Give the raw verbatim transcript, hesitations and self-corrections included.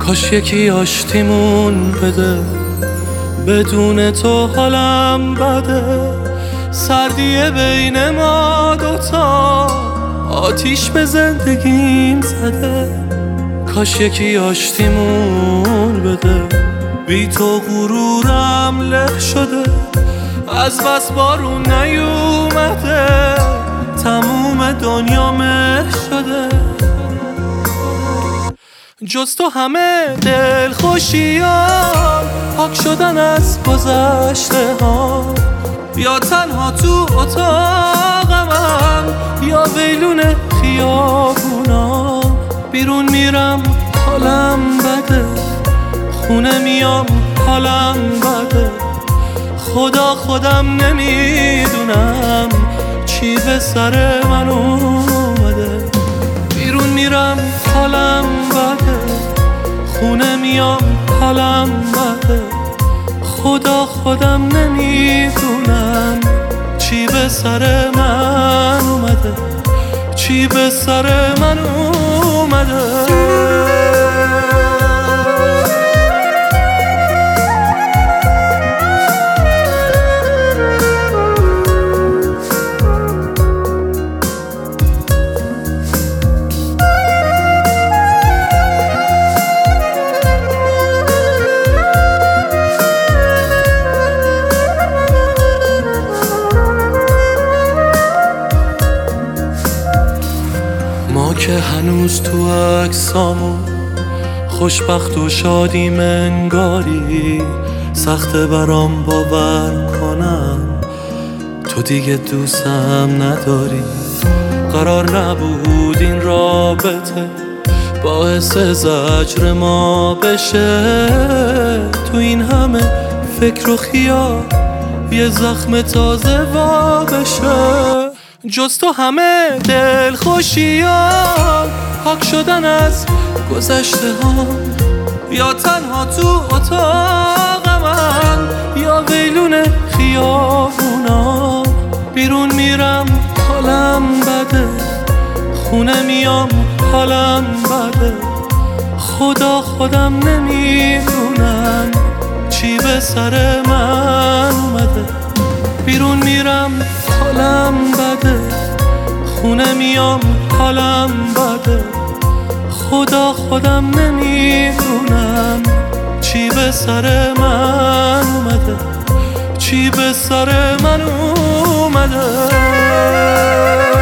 کاش یکی آشتیمون بده، بدون تو حالم بده. سردیه بین ما دوتا آتیش به زندگیم زده. کاش یکی آشتیمون بده، بی تو غرورم له شده. از بس بارون نیومده، تموم دنیا مه شده. جز تو همه دل خوشیام پاک شدن از گذشته ها. یا تنها تو اتاقمم یا ویلون خیابونا. بیرون میرم حالم بده، خونه میام حالم بده. خدا خودم نمیدونم چی به سر من اومده. بیرون میرم حالم بده، خونه میام حالم بده. خدا خودم نمیدونم چی به سر من اومده، چی به سر من اومده. ما که هنوز تو عکسامون خوشبخت و شادیم انگاری. سخته برام باور کنم تو دیگه دوستم نداری. قرار نبود این رابطه باعث زجر ما بشه. تو این همه فکر و خیال یه زخم تازه وا بشه. جز تو همه دل خوشیام پاک شدن از گذشته ها. یا تنها تو اتاقمم یا ویلون خیابونا. بیرون میرم حالم بده، خونه میام حالم بده. خدا خودم نمیدونم چی به سر من اومده. بیرون میرم حالم بده، خونه میام حالم بده. خدا خودم نمیدونم چی به سر من اومده، چی به سر من اومده.